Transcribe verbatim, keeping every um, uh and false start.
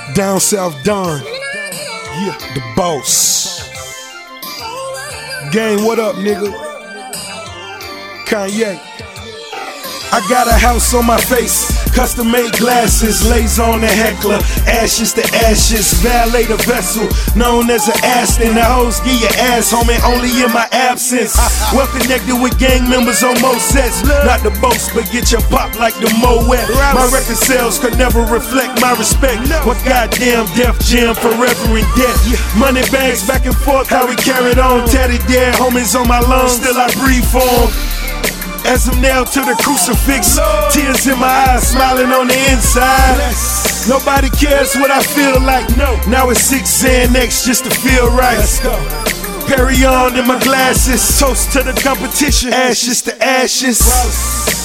Down South Don, yeah, the boss. Gang, what up, nigga? Kanye. I got a house on my face, custom made glasses, lays on the heckler, ashes to ashes, valet the vessel, known as an Aston. The hoes give your ass, homie, only in my absence. Well connected with gang members on most sets, not the boast, but get your pop like the Moet. My record sales could never reflect my respect. What goddamn Def Jam, forever in debt. Money bags back and forth, how we carried on. Tatted dead homies on my lungs, still I breathe for them. As I'm nailed to the crucifix, Lord. Tears in my eyes, smiling on the inside. Bless. Nobody cares what I feel like. No. Now it's six Xanax just to feel right. Let's go. Perry on in my glasses, toast to the competition. Ashes to ashes. Gross.